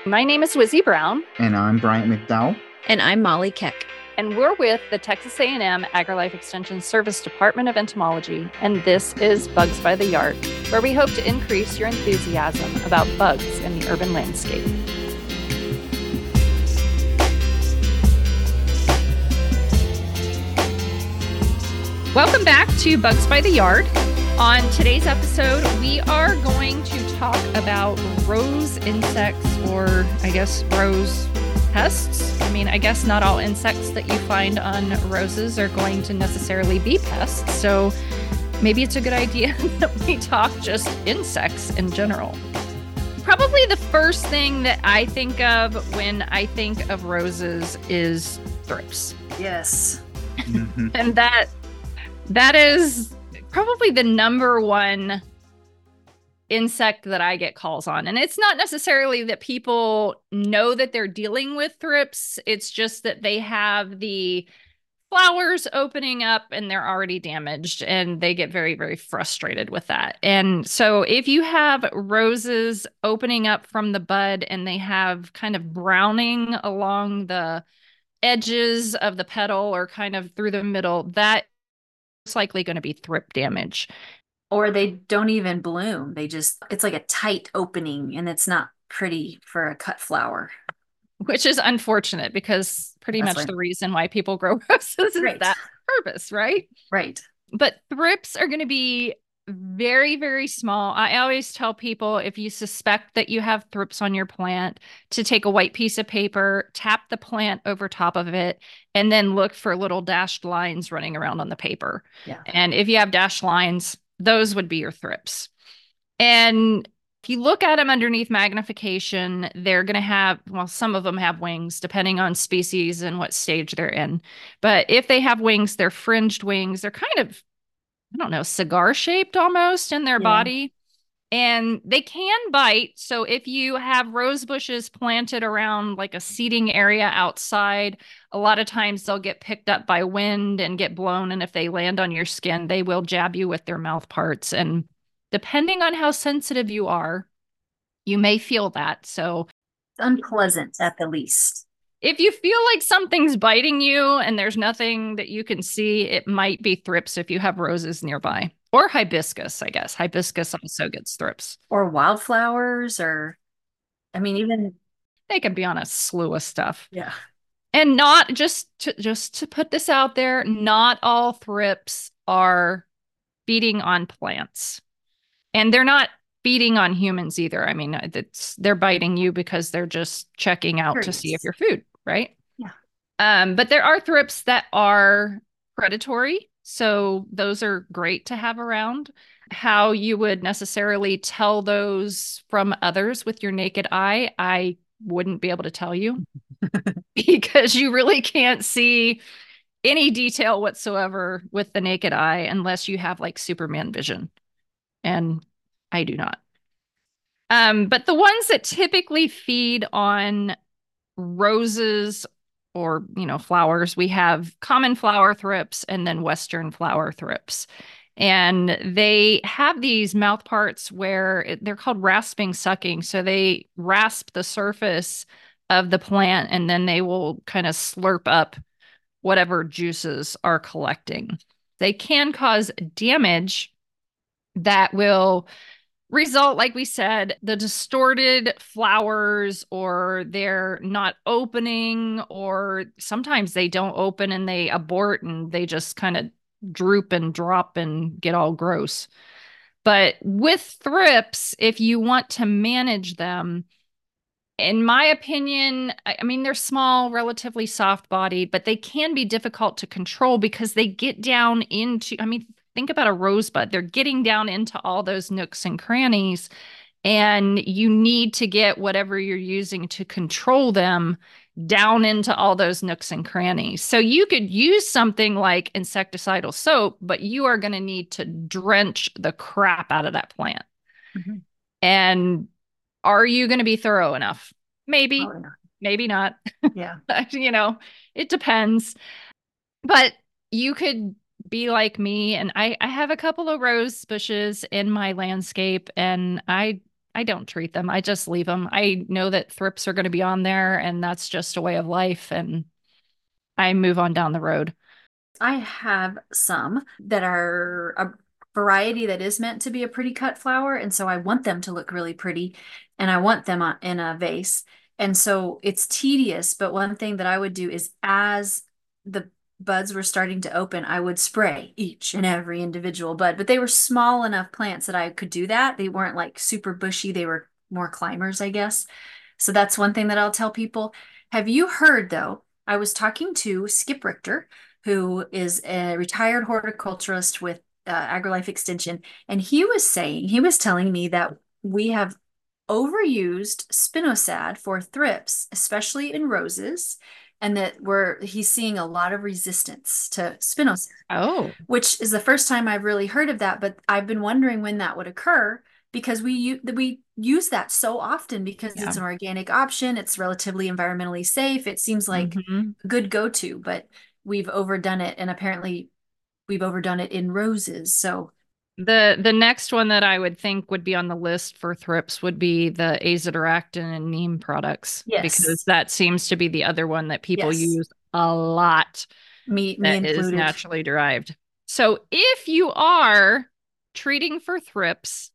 My name is Wizzy Brown, And I'm Bryant McDowell. And I'm Molly Keck. and we're with the Texas A&M AgriLife Extension Service Department of Entomology, and this is Bugs by the Yard, where we hope to increase your enthusiasm about bugs in the urban landscape. Welcome back to Bugs by the Yard. On today's episode, we are going to talk about rose insects, or I guess rose pests. I guess not all insects that you find on roses are going to necessarily be pests. So maybe it's a good idea that we talk just insects in general. Probably the first thing that I think of when I think of roses is thrips. Yes. Mm-hmm. And that is probably the number one insect that I get calls on. And it's not necessarily that people know that they're dealing with thrips. It's just that they have the flowers opening up and they're already damaged, and they get very, very frustrated with that. And so if you have roses opening up from the bud and they have kind of browning along the edges of the petal or kind of through the middle, that is likely going to be thrip damage. Or they don't even bloom. It's like a tight opening and it's not pretty for a cut flower. Which is unfortunate because pretty That's much right. the reason why people grow roses is Right. that purpose, right? Right. But thrips are going to be very, very small. I always tell people, if you suspect that you have thrips on your plant, to take a white piece of paper, tap the plant over top of it, and then look for little dashed lines running around on the paper. Yeah. And if you have dashed lines, those would be your thrips. And if you look at them underneath magnification, they're going to have, well, some of them have wings depending on species and what stage they're in. But if they have wings, they're fringed wings. They're kind of, I don't know, cigar shaped almost in their body. And they can bite. So if you have rose bushes planted around like a seating area outside, a lot of times they'll get picked up by wind and get blown. And if they land on your skin, they will jab you with their mouth parts. And depending on how sensitive you are, you may feel that. So It's unpleasant at the least. if you feel like something's biting you and there's nothing that you can see, it might be thrips if you have roses nearby. Or hibiscus, I guess. Hibiscus also gets thrips. Or wildflowers, even, They can be on a slew of stuff. yeah. And not just to put this out there, not all thrips are feeding on plants. And they're not feeding on humans either. They're biting you because they're just checking out to see if you're food, right? Yeah. But there are thrips that are predatory. So those are great to have around. How you would necessarily tell those from others with your naked eye, I wouldn't be able to tell you because you really can't see any detail whatsoever with the naked eye unless you have like Superman vision. And I do not. But the ones that typically feed on roses or, flowers, we have common flower thrips and then Western flower thrips. And they have these mouth parts where they're called rasping sucking. So they rasp the surface of the plant and then they will kind of slurp up whatever juices are collecting. They can cause damage that will result, like we said, the distorted flowers, or they're not opening, or sometimes they don't open and they abort and they just kind of droop and drop and get all gross. But with thrips, if you want to manage them, in my opinion, they're small, relatively soft bodied, but they can be difficult to control because they get down into, think about a rosebud. They're getting down into all those nooks and crannies, and you need to get whatever you're using to control them down into all those nooks and crannies. So you could use something like insecticidal soap, but you are going to need to drench the crap out of that plant. Mm-hmm. And are you going to be thorough enough? Maybe, maybe not. Yeah. It depends. But you could be like me, and I have a couple of rose bushes in my landscape, and I I don't treat them. I just leave them. I know that thrips are going to be on there, and that's just a way of life, and I move on down the road. I have some that are a variety that is meant to be a pretty cut flower, and so I want them to look really pretty, and I want them in a vase. And so it's tedious, but one thing that I would do is as the buds were starting to open, I would spray each and every individual bud, but they were small enough plants that I could do that. They weren't like super bushy, they were more climbers, I guess. So that's one thing that I'll tell people. Have you heard, though? I was talking to Skip Richter, who is a retired horticulturist with AgriLife Extension, and he was telling me that we have overused spinosad for thrips, especially in roses, and that he's seeing a lot of resistance to spinosad, Oh, which is the first time I've really heard of that. But I've been wondering when that would occur because we use that so often because yeah. it's an organic option. It's relatively environmentally safe. It seems like Mhm. a good go-to, but we've overdone it, and apparently we've overdone it in roses. So The next one that I would think would be on the list for thrips would be the azadirachtin and neem products, because yes, that seems to be the other one that people yes, use a lot me that is included. naturally derived. So if you are treating for thrips,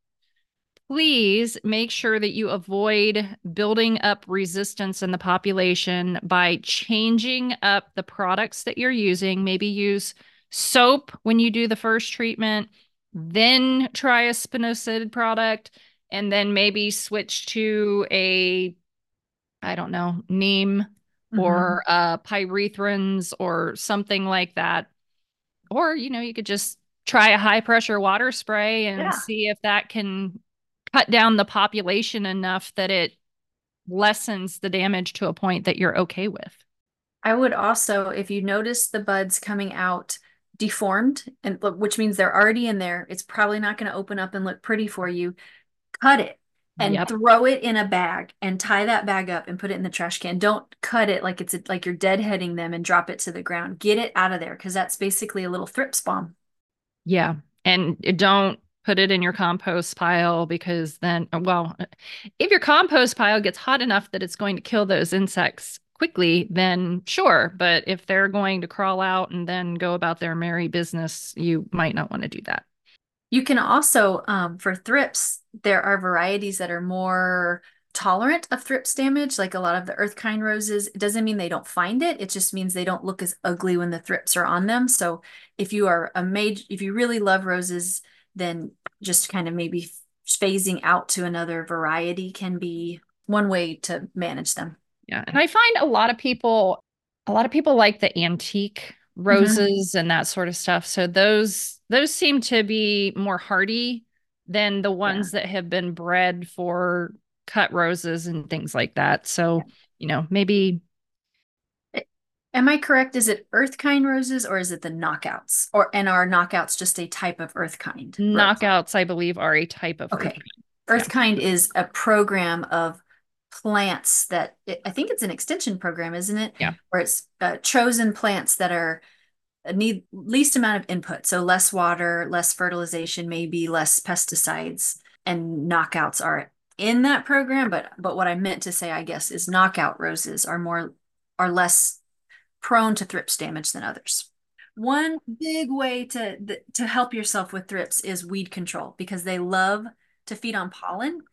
please make sure that you avoid building up resistance in the population by changing up the products that you're using. Maybe use soap when you do the first treatment, then try a spinosad product, and then maybe switch to a, I don't know, neem Hmm. or pyrethrins or something like that. Or, you could just try a high pressure water spray and Yeah. see if that can cut down the population enough that it lessens the damage to a point that you're okay with. I would also, if you notice the buds coming out deformed, and which means they're already in there, it's probably not going to open up and look pretty for you. Cut it and Yep. throw it in a bag and tie that bag up and put it in the trash can. Don't cut it like like you're deadheading them and drop it to the ground. Get it out of there because that's basically a little thrips bomb. Yeah. And don't put it in your compost pile, because then, well, if your compost pile gets hot enough that it's going to kill those insects quickly, then sure. But if they're going to crawl out and then go about their merry business, you might not want to do that. You can also, for thrips, there are varieties that are more tolerant of thrips damage, like a lot of the earth kind roses. It doesn't mean they don't find it. It just means they don't look as ugly when the thrips are on them. So if you really love roses, then just kind of maybe phasing out to another variety can be one way to manage them. Yeah. And I find a lot of people like the antique Mhm. roses and that sort of stuff. So those seem to be more hardy than the Yeah. ones that have been bred for cut roses and things like that. Yeah. So, maybe Am I correct? Is it earth kind roses or is it the knockouts? And are knockouts just a type of earth kind rose? knockouts, I believe, are a type of earth. Okay. Yeah. Earth kind is a program of plants I think it's an extension program, isn't it? Yeah. Where it's chosen plants that are need least amount of input. So less water, less fertilization, maybe less pesticides, and knockouts are in that program. But what I meant to say, I guess, is knockout roses are less prone to thrips damage than others. One big way to help yourself with thrips is weed control because they love to feed on pollen.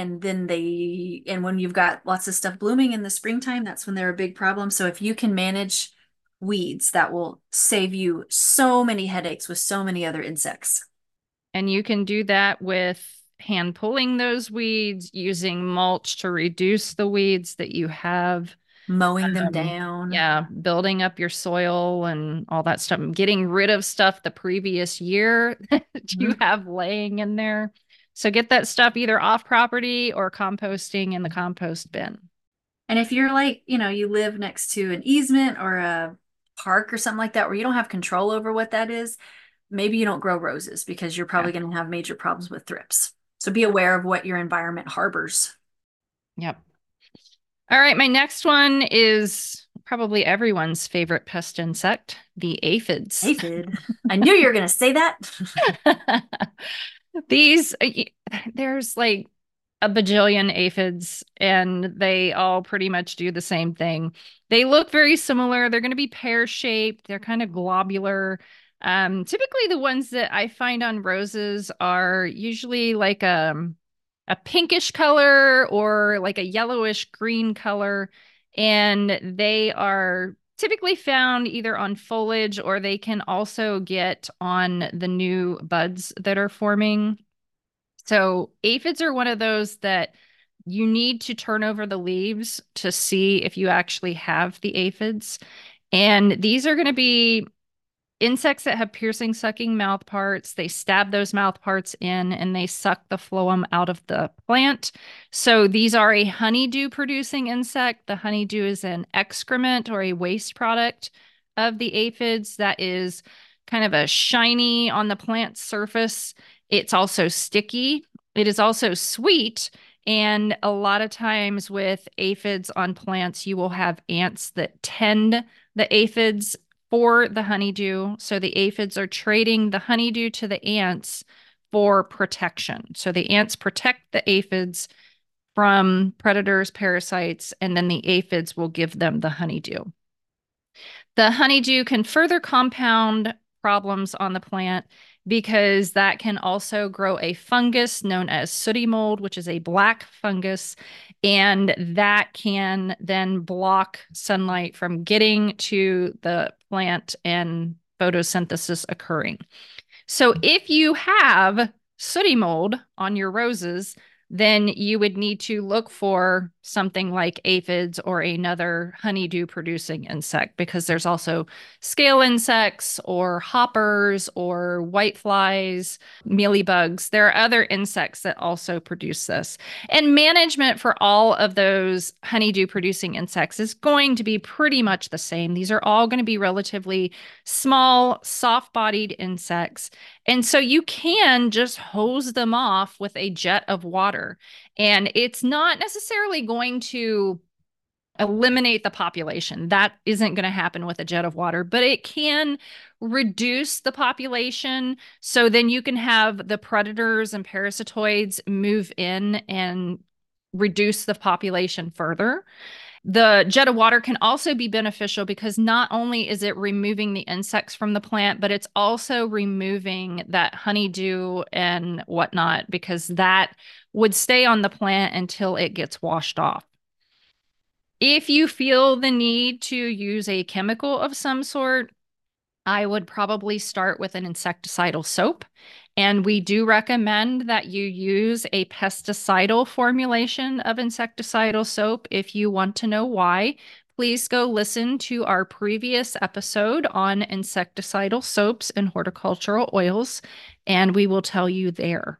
And when you've got lots of stuff blooming in the springtime, that's when they're a big problem. So if you can manage weeds, that will save you so many headaches with so many other insects. And you can do that with hand pulling those weeds, using mulch to reduce the weeds that you have. Mowing them down. Yeah, building up your soil and all that stuff, getting rid of stuff the previous year that you Mhm. have laying in there. So get that stuff either off property or composting in the compost bin. And if you're like, you live next to an easement or a park or something like that where you don't have control over what that is, maybe you don't grow roses because you're Yeah. probably going to have major problems with thrips. So be aware of what your environment harbors. Yep. All right, my next one is probably everyone's favorite pest insect, the aphids. Aphid. I knew you were going to say that. These, there's like a bajillion aphids, and they all pretty much do the same thing. They look very similar. They're going to be pear-shaped. They're kind of globular. Typically, the ones that I find on roses are usually like a pinkish color or like a yellowish green color, and they are typically found either on foliage or they can also get on the new buds that are forming. So aphids are one of those that you need to turn over the leaves to see if you actually have the aphids. And these are going to be insects that have piercing, sucking mouth parts. They stab those mouth parts in and they suck the phloem out of the plant. So these are a honeydew producing insect. The honeydew is an excrement or a waste product of the aphids that is kind of a shiny on the plant surface. It's also sticky. It is also sweet. And a lot of times with aphids on plants, you will have ants that tend the aphids for the honeydew. So the aphids are trading the honeydew to the ants for protection. So the ants protect the aphids from predators, parasites, and then the aphids will give them the honeydew. The honeydew can further compound problems on the plant because that can also grow a fungus known as sooty mold, which is a black fungus, and that can then block sunlight from getting to the plant and photosynthesis occurring. So if you have sooty mold on your roses, then you would need to look for something like aphids or another honeydew producing insect, because there's also scale insects or hoppers or whiteflies, mealybugs. There are other insects that also produce this. And management for all of those honeydew producing insects is going to be pretty much the same. These are all going to be relatively small, soft bodied insects. And so you can just hose them off with a jet of water. And it's not necessarily going to eliminate the population. That isn't going to happen with a jet of water, but it can reduce the population. So then you can have the predators and parasitoids move in and reduce the population further. The jet of water can also be beneficial because not only is it removing the insects from the plant, but it's also removing that honeydew and whatnot, because that would stay on the plant until it gets washed off. If you feel the need to use a chemical of some sort, I would probably start with an insecticidal soap. And we do recommend that you use a pesticidal formulation of insecticidal soap. If you want to know why, please go listen to our previous episode on insecticidal soaps and horticultural oils, and we will tell you there.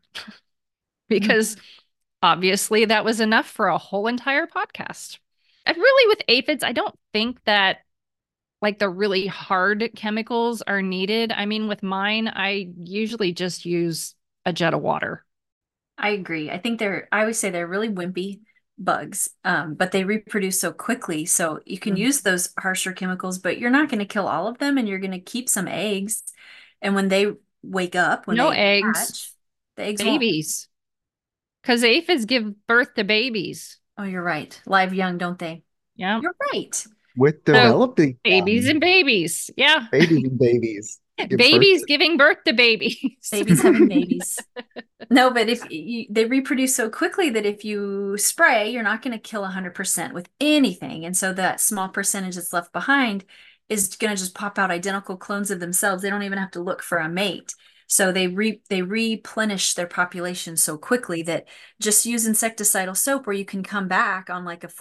Because obviously that was enough for a whole entire podcast. And really, with aphids, I don't think that like the really hard chemicals are needed. I mean, with mine, I usually just use a jet of water. I agree. I always say they're really wimpy bugs, but they reproduce so quickly. So you can use those harsher chemicals, but you're not going to kill all of them, and you're going to keep some eggs. And when they wake up, when No they eggs, hatch, the eggs won't. babies. Because aphids give birth to babies. Oh, you're right. Live young, don't they? Yeah. You're right. With So developing babies and babies. Yeah. babies and babies. Give birth Babies to- giving birth to babies. Babies having babies. No, but they reproduce so quickly that if you spray, you're not going to kill 100% with anything. And so that small percentage that's left behind is going to just pop out identical clones of themselves. They don't even have to look for a mate. So they replenish their population so quickly that just use insecticidal soap, where you can come back on like a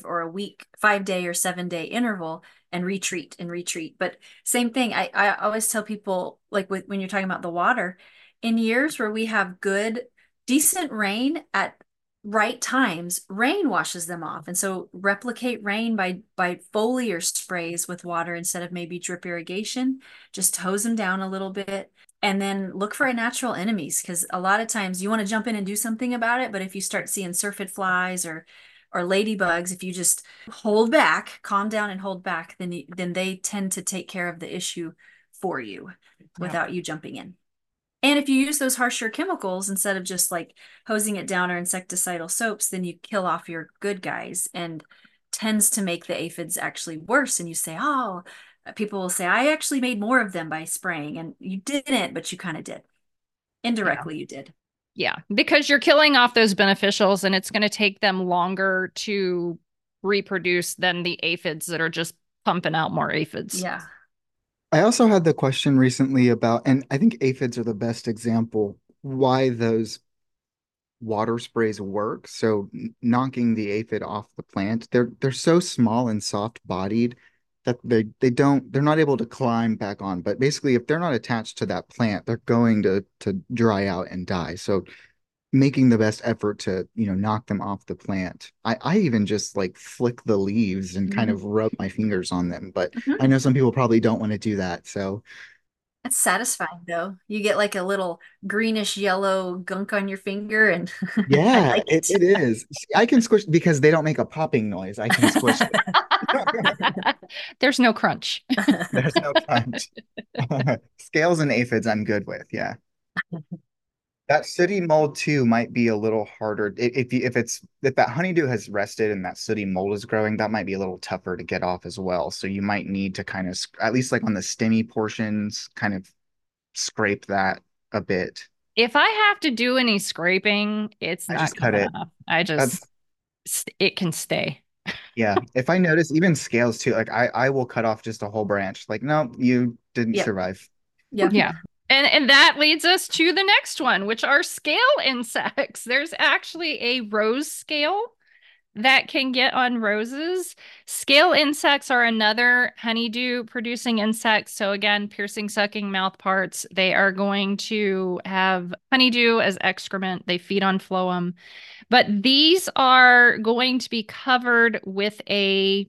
5-day or 7-day interval and retreat and retreat. But same thing, I always tell people, like when you're talking about the water, in years where we have good, decent rain at right times, rain washes them off. And so replicate rain by foliar sprays with water instead of maybe drip irrigation. Just hose them down a little bit. And then look for natural enemies, because a lot of times you want to jump in and do something about it. But if you start seeing syrphid flies or ladybugs, if you just hold back, calm down and hold back, then they tend to take care of the issue for you without you jumping in. And if you use those harsher chemicals instead of just like hosing it down or insecticidal soaps, then you kill off your good guys and tends to make the aphids actually worse. And you say, oh, people will say, I actually made more of them by spraying. And you didn't, but you kind of did. Yeah. Indirectly, you did. Yeah, because you're killing off those beneficials and it's going to take them longer to reproduce than the aphids that are just pumping out more aphids. Yeah. I also had the question recently about, and I think aphids are the best example, why those water sprays work. So knocking the aphid off the plant, they're so small and soft bodied that they're not able to climb back on. But basically, if they're not attached to that plant, they're going to dry out and die. So making the best effort to, knock them off the plant. I even just like flick the leaves and kind Mhm. of rub my fingers on them, but Mhm. I know some people probably don't want to do that. So It's satisfying though. You get like a little greenish yellow gunk on your finger, and I yeah, like it. it is. See, I can squish because they don't make a popping noise. I can squish them. There's no crunch. There's no crunch. Scales and aphids, I'm good with. Yeah. That sooty mold too might be a little harder. If that honeydew has rested and that sooty mold is growing, that might be a little tougher to get off as well. So you might need to kind of, at least like on the stemmy portions, kind of scrape that a bit. If I have to do any scraping, it's I not just cut coming it. off. I That's just, it can stay. Yeah. If I notice even scales too, like I will cut off just a whole branch. Like, no, you didn't Yep. survive. Yep. Yeah. And that leads us to the next one, which are scale insects. There's actually a rose scale that can get on roses. Scale insects are another honeydew producing insect. So again, piercing, sucking mouth parts. They are going to have honeydew as excrement. They feed on phloem. But these are going to be covered with a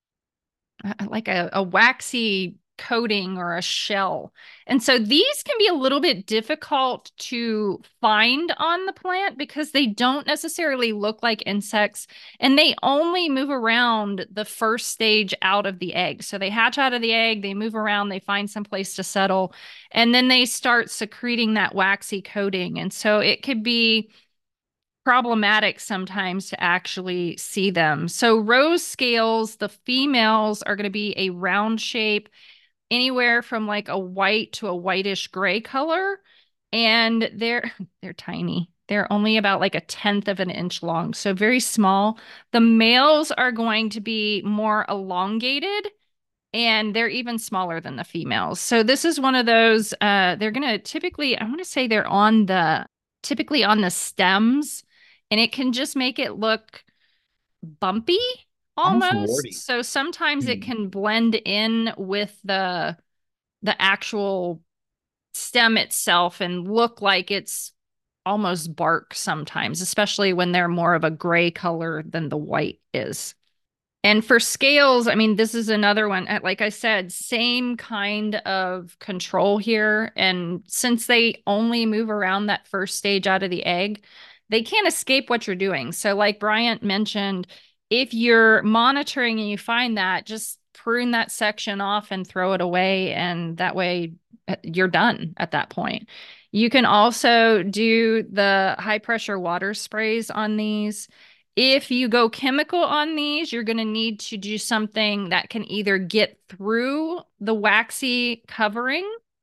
like a waxy coating or a shell. And so these can be a little bit difficult to find on the plant because they don't necessarily look like insects and they only move around the first stage out of the egg. So they hatch out of the egg, they move around, they find some place to settle, and then they start secreting that waxy coating. And so it could be problematic sometimes to actually see them. So rose scales, the females are going to be a round shape, anywhere from like a white to a whitish gray color, and they're tiny. They're only about like a tenth of an inch long, so very small. The males are going to be more elongated and they're even smaller than the females. So this is one of those they're going to typically I want to say they're on the typically on the stems and it can just make it look bumpy Almost almost. warty. So sometimes it Hmm. can blend in with the actual stem itself and look like it's almost bark sometimes, especially when they're more of a gray color than the white is. And for scales, I mean, this is another one. Like I said, same kind of control here. And since they only move around that first stage out of the egg, they can't escape what you're doing. So, like Bryant mentioned, if you're monitoring and you find that, just prune that section off and throw it away. And that way you're done at that point. You can also do the high pressure water sprays on these. If you go chemical on these, you're going to need to do something that can either get through the waxy covering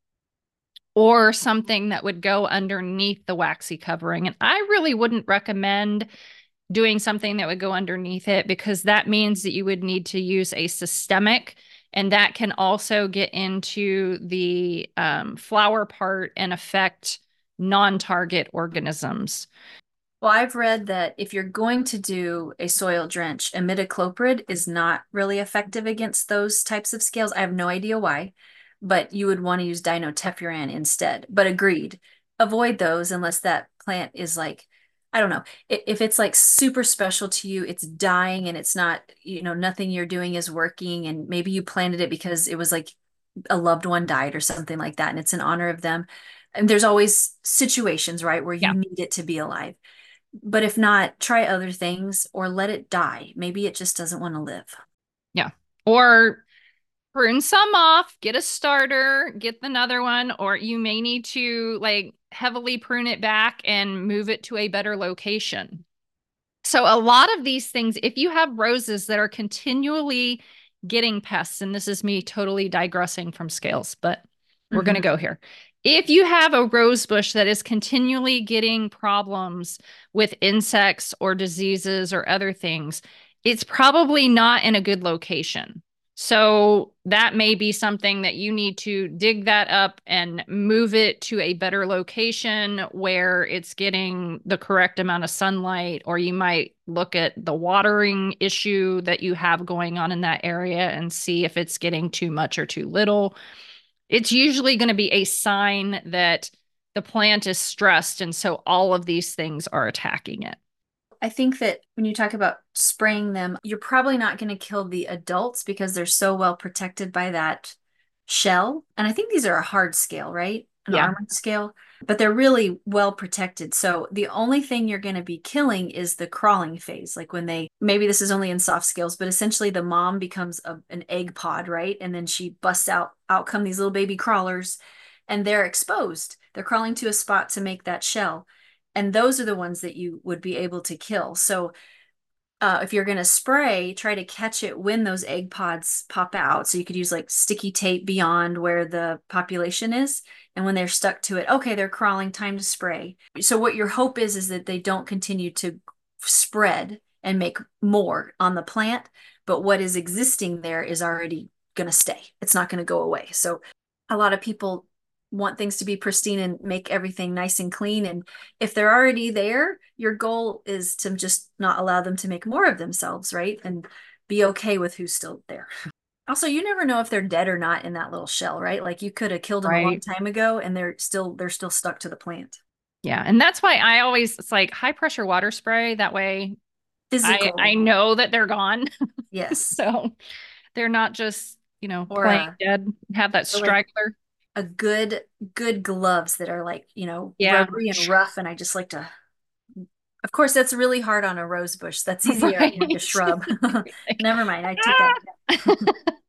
or something that would go underneath the waxy covering. And I really wouldn't recommend doing something that would go underneath it because that means that you would need to use a systemic, and that can also get into the flower part and affect non-target organisms. Well, I've read that if you're going to do a soil drench, imidacloprid is not really effective against those types of scales. I have no idea why, but you would want to use dinotefuran instead. But agreed, avoid those unless that plant is like, I don't know, if it's like super special to you, it's dying and it's not, nothing you're doing is working, and maybe you planted it because it was like a loved one died or something like that, and it's in honor of them. And there's always situations, right, where you Yeah. need it to be alive. But if not, try other things or let it die. Maybe it just doesn't want to live. Yeah. Or Prune some off, get a starter, get another one, or you may need to like heavily prune it back and move it to a better location. So a lot of these things, if you have roses that are continually getting pests, and this is me totally digressing from scales, but we're going to Mhm. go here. If you have a rose bush that is continually getting problems with insects or diseases or other things, it's probably not in a good location. So that may be something that you need to dig that up and move it to a better location where it's getting the correct amount of sunlight, or you might look at the watering issue that you have going on in that area and see if it's getting too much or too little. It's usually going to be a sign that the plant is stressed, and so all of these things are attacking it. I think that when you talk about spraying them, you're probably not going to kill the adults because they're so well protected by that shell. And I think these are a hard scale, right? An Yeah. armored scale, but they're really well protected. So the only thing you're going to be killing is the crawling phase. Like when they, maybe this is only in soft scales, but essentially the mom becomes an egg pod, right? And then she busts out come these little baby crawlers and they're exposed. They're crawling to a spot to make that shell. And those are the ones that you would be able to kill. So if you're going to spray, try to catch it when those egg pods pop out. So you could use like sticky tape beyond where the population is. And when they're stuck to it, okay, they're crawling, time to spray. So what your hope is that they don't continue to spread and make more on the plant. But what is existing there is already going to stay. It's not going to go away. So a lot of people want things to be pristine and make everything nice and clean. And if they're already there, your goal is to just not allow them to make more of themselves, right? And be okay with who's still there. Also, you never know if they're dead or not in that little shell, right? Like you could have killed them a long Right. time ago and they're still stuck to the plant. Yeah. And that's why I always, it's like high pressure water spray. That way I Physical, know that they're gone. yes. So they're not just, Or playing dead, have that or like straggler. a good gloves that are like, Yeah. rubbery and rough. And I just like to, of course, that's really hard on a rose bush. That's easier on Right. like a shrub. Like, Never mind. I take that ah! back.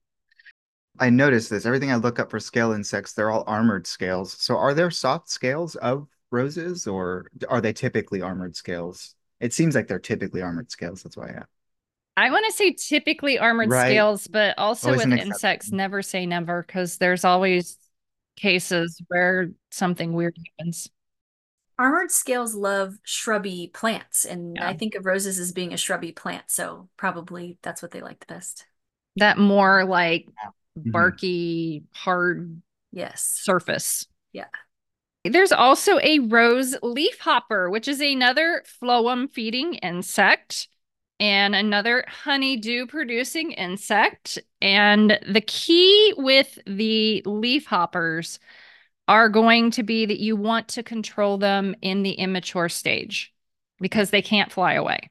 I noticed this. Everything I look up for scale insects, they're all armored scales. So are there soft scales of roses or are they typically armored scales? It seems like they're typically armored scales. That's why I asked. I want to say typically armored Right. scales, but also Always with an insects, exception. never say never because there's always cases where something weird happens. Armored scales love shrubby plants, and Yeah. I think of roses as being a shrubby plant, so probably that's what they like the best. That more like Mhm. barky, hard Yes. surface. Yeah. There's also a rose leafhopper, which is another phloem feeding insect and another honeydew producing insect. And the key with the leafhoppers are going to be that you want to control them in the immature stage because they can't fly away.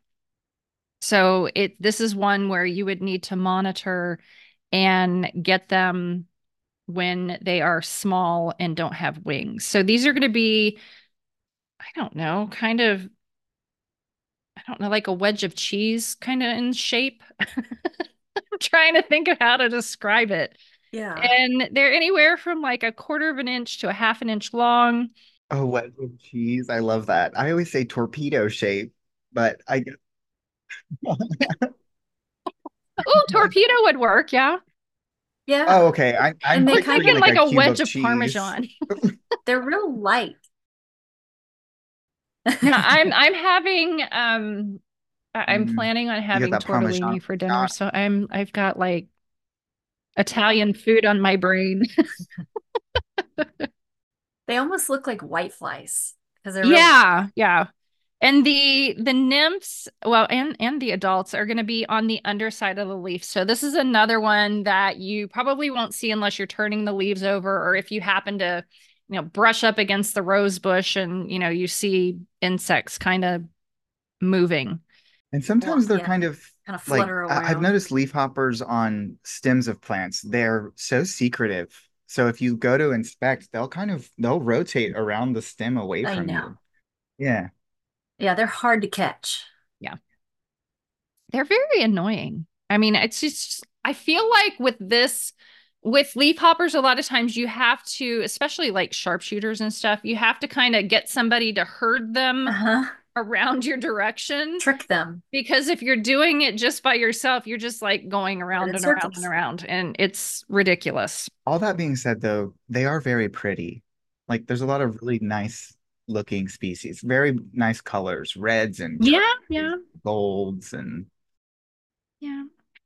So this is one where you would need to monitor and get them when they are small and don't have wings. So these are going to be, I don't know, kind of, I don't know, like a wedge of cheese kind of in shape. I'm trying to think of how to describe it. Yeah. And they're anywhere from like a quarter of an inch to a half an inch long. Oh, wedge of cheese. I love that. I always say torpedo shape, but I guess Oh, torpedo would work. Yeah. oh, Yeah. okay. I'm And they I'm kind picturing thinking of like like a a cube wedge of of cheese. Parmesan. they're real light. Yeah, I'm having I'm Mm, planning on you get having that Parmesan. tortellini for dinner, so I've got like Italian food on my brain. They almost look like white flies because they're real light. Yeah, yeah. And the nymphs, well, and the adults are going to be on the underside of the leaf. So this is another one that you probably won't see unless you're turning the leaves over or if you happen to, brush up against the rose bush and, you see insects kind of moving. And sometimes they're Yeah, kind of kind of like flutter I've around. noticed leaf hoppers on stems of plants. They're so secretive. So if you go to inspect, they'll rotate around the stem away I from know. you. Yeah. Yeah, they're hard to catch. Yeah. They're very annoying. I mean, it's just, I feel like with this with leafhoppers, a lot of times you have to, especially like sharpshooters and stuff, you have to kind of get somebody to herd them Uh-huh. around your direction. Trick them. Because if you're doing it just by yourself, you're just like going Right around in and around and circles. around, and it's ridiculous. All that being said, though, they are very pretty. Like there's a lot of really nice looking species, very nice colors, reds and Yeah, turquoise, yeah, golds, and yeah.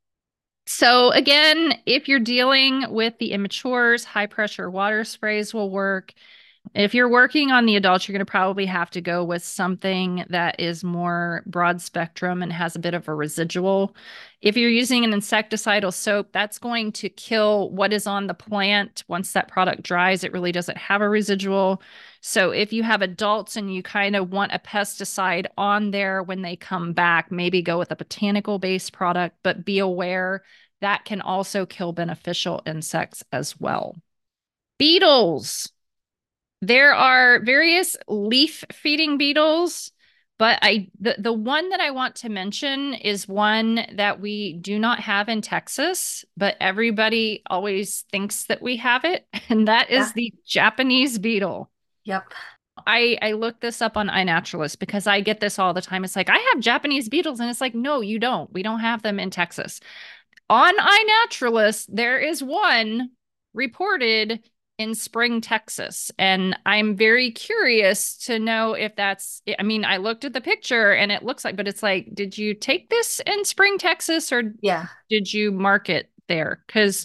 So again, if you're dealing with the immatures, high pressure water sprays will work. If you're working on the adults, you're going to probably have to go with something that is more broad spectrum and has a bit of a residual. If you're using an insecticidal soap, that's going to kill what is on the plant. Once that product dries, it really doesn't have a residual. So if you have adults and you kind of want a pesticide on there when they come back, maybe go with a botanical based product, but be aware that can also kill beneficial insects as well. Beetles. There are various leaf feeding beetles, but the one that I want to mention is one that we do not have in Texas, but everybody always thinks that we have it, and that Yeah. is the Japanese beetle. Yep. I looked this up on iNaturalist because I get this all the time. It's like, I have Japanese beetles, and it's like, no, you don't. We don't have them in Texas. On iNaturalist, there is one reported in Spring, Texas. And I'm very curious to know if that's, I mean, I looked at the picture and it looks like, but it's like, did you take this in Spring, Texas, or Yeah. did you mark it there? Because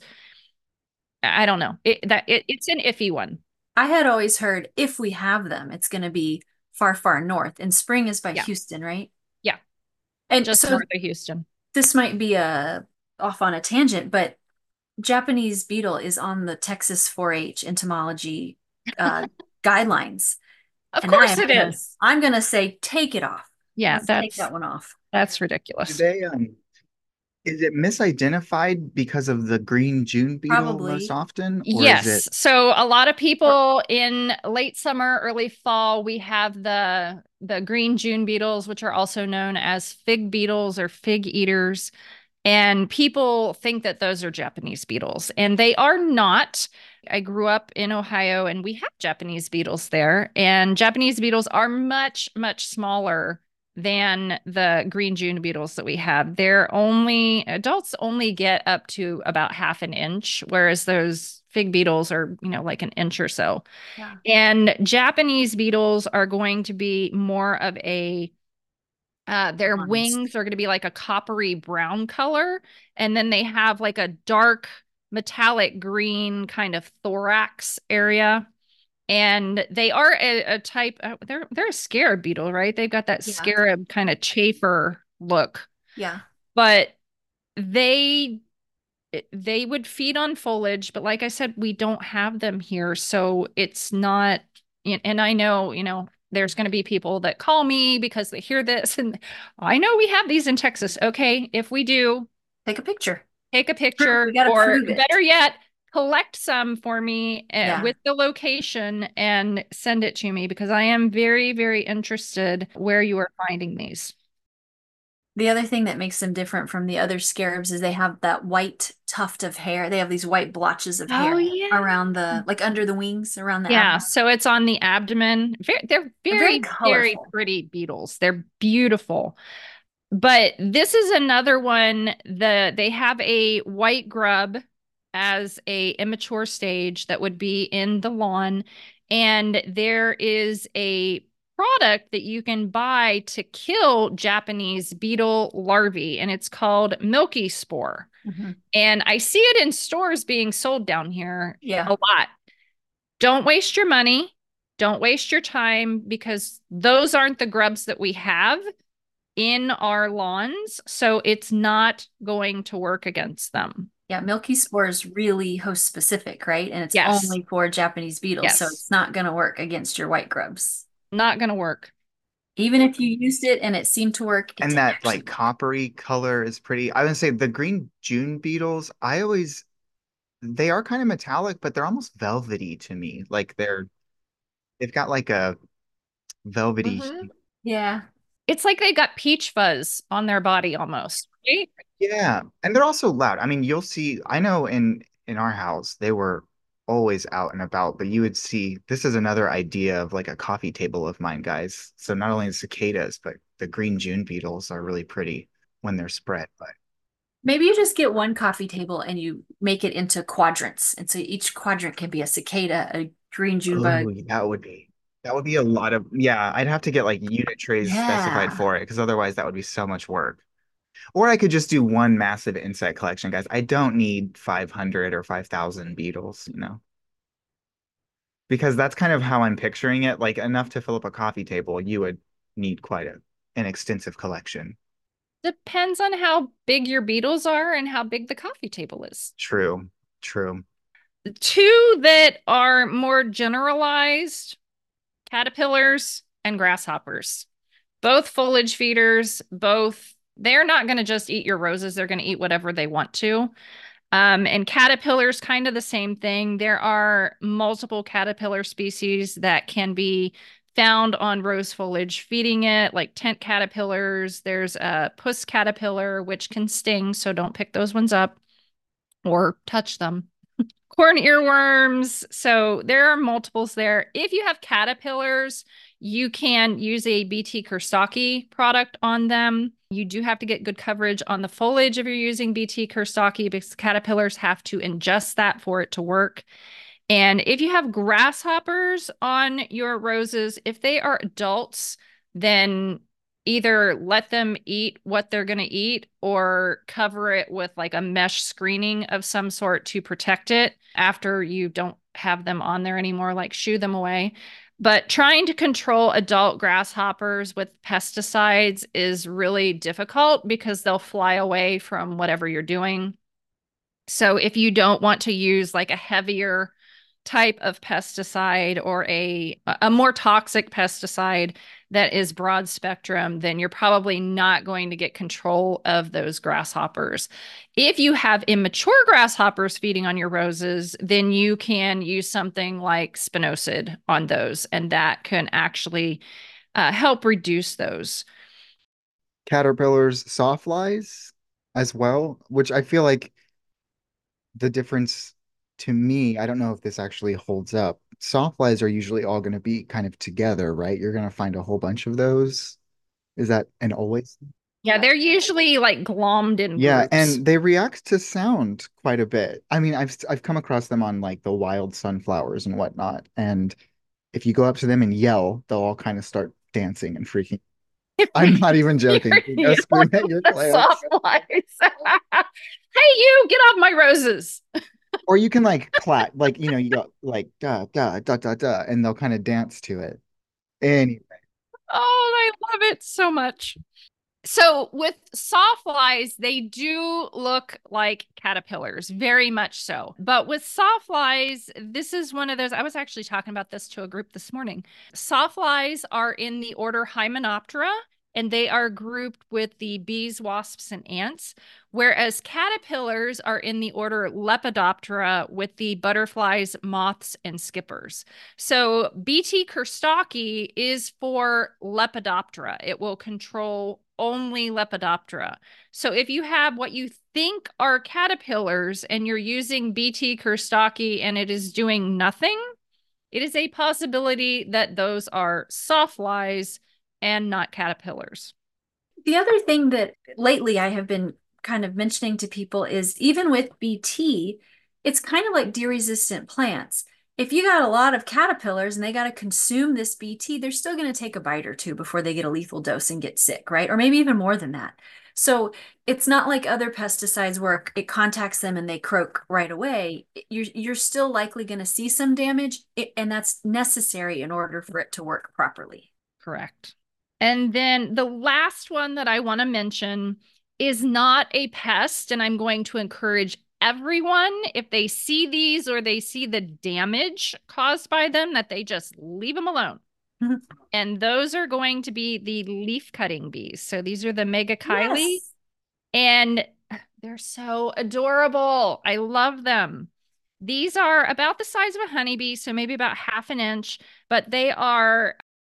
I don't know. It's an iffy one. I had always heard if we have them, it's going to be far, far north. And Spring is by Yeah. Houston, right? Yeah. And Just so north of Houston. this might be a off on a tangent, but Japanese beetle is on the Texas 4-H entomology uh, guidelines. Of And I course am it is. I'm gonna say take it off. Yeah, Let's take that one off. that's do ridiculous. they is it misidentified because of the green June beetle most Probably. often, or is it Yes. So a lot of Or people in late summer, early fall, we have the green June beetles, which are also known as fig beetles or fig eaters. And people think that those are Japanese beetles, and they are not. I grew up in Ohio and we have Japanese beetles there, and Japanese beetles are much, much smaller than the green June beetles that we have. Adults only get up to about half an inch, whereas those fig beetles are, like an inch or so. yeah. And Japanese beetles are going to be more of their Bronze. wings are going to be like a coppery brown color. And then they have like a dark metallic green kind of thorax area. And they are a type, they're a scarab beetle, right? They've got that Yeah. scarab kind of chafer look, Yeah. but they they would feed on foliage, but like I said, we don't have them here. So it's not, and I know, there's going to be people that call me because they hear this, and I know we have these in Texas. Okay, if we do, Take a picture. take a picture, We got to or prove it. better yet, collect some for me Yeah. with the location and send it to me, because I am very, very interested where you are finding these. The other thing that makes them different from the other scarabs is they have that white tuft of hair. They have these white blotches of hair Oh, yeah. around like under the wings, around the Yeah, abdomen. so it's on the abdomen. They're They're very very, very colorful. pretty beetles. They're beautiful. But this is another one. They have a white grub as a immature stage that would be in the lawn, and there is a product that you can buy to kill Japanese beetle larvae, and it's called Milky Spore. Mhm. And I see it in stores being sold down here a Yeah. lot. Don't waste your money. Don't waste your time, because those aren't the grubs that we have in our lawns. So it's not going to work against them. Yeah, Milky Spore is really host specific, right? And it's Yes. only for Japanese beetles, so Yes. it's not going to work against your white grubs. Not going to work. Even if you used it and it seemed to work, it and didn't that actually like work. coppery color is pretty. I would say the green June beetles, they are kind of metallic, but they're almost velvety to me. Like they've got like a velvety Mhm. Yeah. It's like they got peach fuzz on their body almost, right? Yeah, and they're also loud. I mean, you'll see, I know in our house, they were always out and about, but you would see this is another idea of like a coffee table of mine, guys. So not only the cicadas, but the green June beetles are really pretty when they're spread. But Maybe you just get one coffee table and you make it into quadrants. And so each quadrant can be a cicada, a green June bug. oh, that would be a lot of yeah, I'd have to get like unit trays specified Yeah. for it because otherwise that would be so much work. Or I could just do one massive insect collection, guys. I don't need 500 or 5,000 beetles, you know, because that's kind of how I'm picturing it. Like enough to fill up a coffee table, you would need quite an extensive collection. Depends on how big your beetles are and how big the coffee table is. True, true. Two that are more generalized, caterpillars and grasshoppers. Both foliage feeders, both, they're not going to just eat your roses, they're going to eat whatever they want to. And caterpillars, kind of the same thing. There are multiple caterpillar species that can be found on rose foliage feeding it, like tent caterpillars. There's a puss caterpillar, which can sting, so don't pick those ones up or touch them. Corn earworms. So there are multiples there. If you have caterpillars, you can use a BT Kostaki product on them. You do have to get good coverage on the foliage if you're using BT Kostaki because caterpillars have to ingest that for it to work. And if you have grasshoppers on your roses, if they are adults, then either let them eat what they're going to eat or cover it with like a mesh screening of some sort to protect it after you don't have them on there anymore, like shoo them away. But trying to control adult grasshoppers with pesticides is really difficult because they'll fly away from whatever you're doing. So if you don't want to use like a heavier type of pesticide or a more toxic pesticide that is broad spectrum, then you're probably not going to get control of those grasshoppers. If you have immature grasshoppers feeding on your roses, then you can use something like spinosad on those, and that can actually help reduce those. Caterpillars, sawflies as well, which I feel like the difference to me, I don't know if this actually holds up. Sawflies are usually all going to be kind of together, right? You're going to find a whole bunch of those. Is that an always? Yeah, they're usually like glommed in Yeah, groups. and they react to sound quite a bit. I mean, I've come across them on like the wild sunflowers and whatnot, and if you go up to them and yell, they'll all kind of start dancing and freaking. I'm not even You're joking. You go scream yelling at your at the soft plants. lights. Hey, you, get off my roses. Or you can like clap, like you go like da da da da da, and they'll kind of dance to it. Anyway, Oh, I love it so much. So with sawflies, they do look like caterpillars, very much so. But with sawflies, this is one of those. I was actually talking about this to a group this morning. Sawflies are in the order Hymenoptera, and they are grouped with the bees, wasps, and ants, whereas caterpillars are in the order Lepidoptera with the butterflies, moths, and skippers. So BT Kostaki is for Lepidoptera. It will control only Lepidoptera. So if you have what you think are caterpillars and you're using BT Kostaki and it is doing nothing, it is a possibility that those are sawflies and not caterpillars. The other thing that lately I have been kind of mentioning to people is even with BT, it's kind of like deer-resistant plants. If you got a lot of caterpillars and they got to consume this BT, they're still going to take a bite or two before they get a lethal dose and get sick, right? Or maybe even more than that. So it's not like other pesticides where it contacts them and they croak right away. You're still likely going to see some damage, and that's necessary in order for it to work properly. Correct. And then the last one that I want to mention is not a pest, and I'm going to encourage everyone, if they see these or they see the damage caused by them, that they just leave them alone. And those are going to be the leaf cutting bees. So these are the Megachile, Yes. and they're so adorable. I love them. These are about the size of a honeybee, so maybe about half an inch, but they are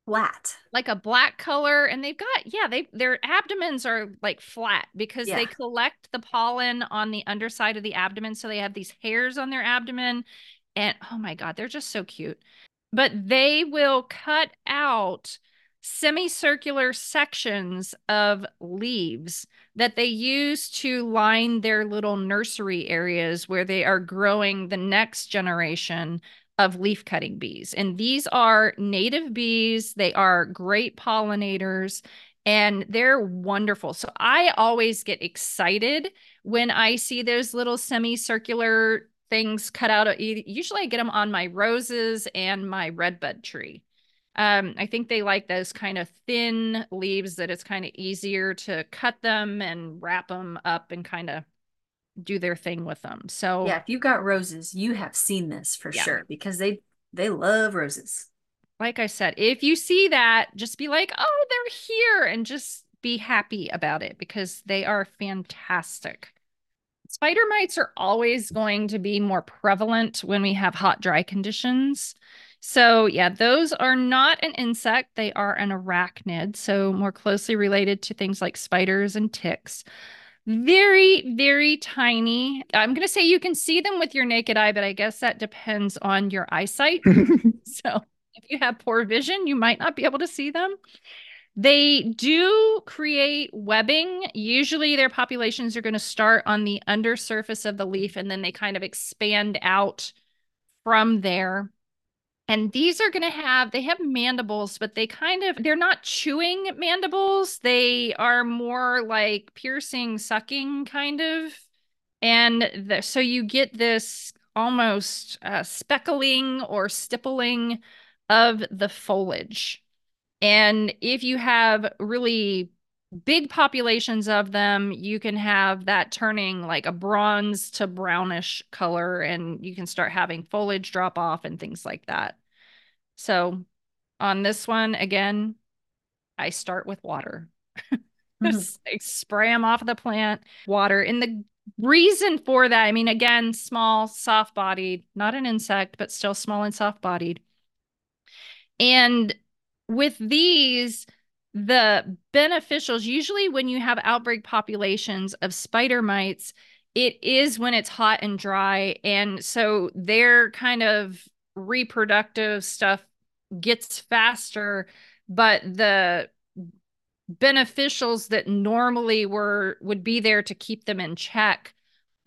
flat. like a black color, and they've got, their abdomens are like flat because Yeah. they collect the pollen on the underside of the abdomen, so they have these hairs on their abdomen, and oh my God, they're just so cute. But they will cut out semicircular sections of leaves that they use to line their little nursery areas where they are growing the next generation of leaf cutting bees. And these are native bees. They are great pollinators and they're wonderful. So I always get excited when I see those little semicircular things cut out. Usually I get them on my roses and my redbud tree. I think they like those kind of thin leaves that it's kind of easier to cut them and wrap them up and kind of do their thing with them. So Yeah, if you've got roses, you have seen this for yeah. sure because they love roses. Like I said, if you see that, just be like, oh, they're here, and just be happy about it because they are fantastic. Spider mites are always going to be more prevalent when we have hot, dry conditions. So, yeah, those are not an insect. They are an arachnid, so more closely related to things like spiders and ticks. Very, very tiny. I'm going to say you can see them with your naked eye, but I guess that depends on your eyesight. So, if you have poor vision, you might not be able to see them. They do create webbing. Usually their populations are going to start on the undersurface of the leaf and then they kind of expand out from there. And these are going to they have mandibles, but they're not chewing mandibles. They are more like piercing, sucking kind of. And so you get this almost speckling or stippling of the foliage. And if you have really big populations of them, you can have that turning like a bronze to brownish color, and you can start having foliage drop off and things like that. So on this one, again, I start with water. Just like spray them off the plant, water. And the reason for that, I mean, again, small, soft bodied, not an insect, but still small and soft bodied. And with these, the beneficials, usually when you have outbreak populations of spider mites, it is when it's hot and dry. And so their kind of reproductive stuff gets faster, but the beneficials that normally would be there to keep them in check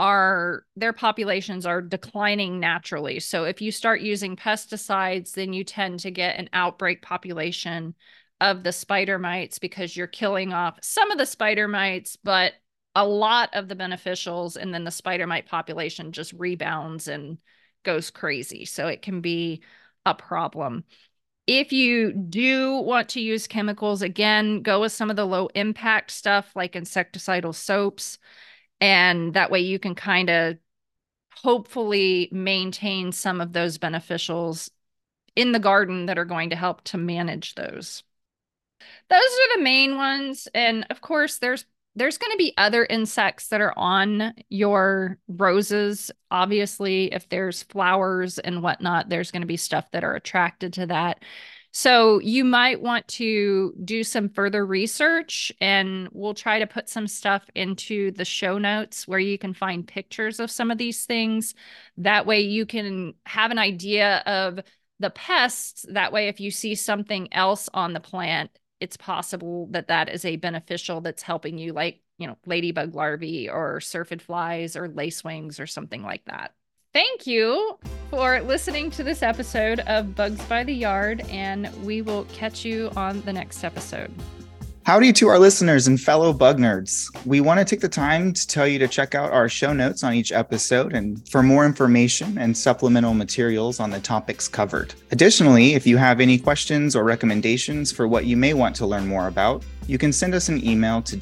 their populations are declining naturally. So if you start using pesticides, then you tend to get an outbreak population of the spider mites because you're killing off some of the spider mites, but a lot of the beneficials, and then the spider mite population just rebounds and goes crazy. So it can be a problem. If you do want to use chemicals, again, go with some of the low impact stuff like insecticidal soaps. And that way you can kind of hopefully maintain some of those beneficials in the garden that are going to help to manage those. Those are the main ones. And of course, there's going to be other insects that are on your roses. Obviously, if there's flowers and whatnot, there's going to be stuff that are attracted to that. So you might want to do some further research, and we'll try to put some stuff into the show notes where you can find pictures of some of these things. That way you can have an idea of the pests. That way, if you see something else on the plant, it's possible that that is a beneficial that's helping you, like, ladybug larvae or syrphid flies or lacewings or something like that. Thank you for listening to this episode of Bugs by the Yard, and we will catch you on the next episode. Howdy to our listeners and fellow bug nerds. We want to take the time to tell you to check out our show notes on each episode and for more information and supplemental materials on the topics covered. Additionally, if you have any questions or recommendations for what you may want to learn more about, you can send us an email to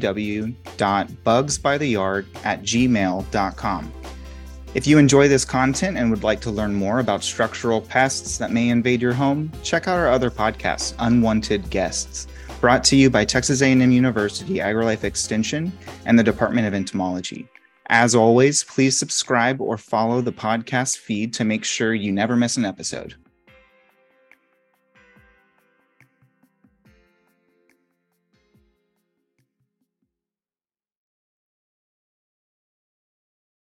www.bugsbytheyard@gmail.com. If you enjoy this content and would like to learn more about structural pests that may invade your home, check out our other podcast, Unwanted Guests, brought to you by Texas A&M University AgriLife Extension and the Department of Entomology. As always, please subscribe or follow the podcast feed to make sure you never miss an episode.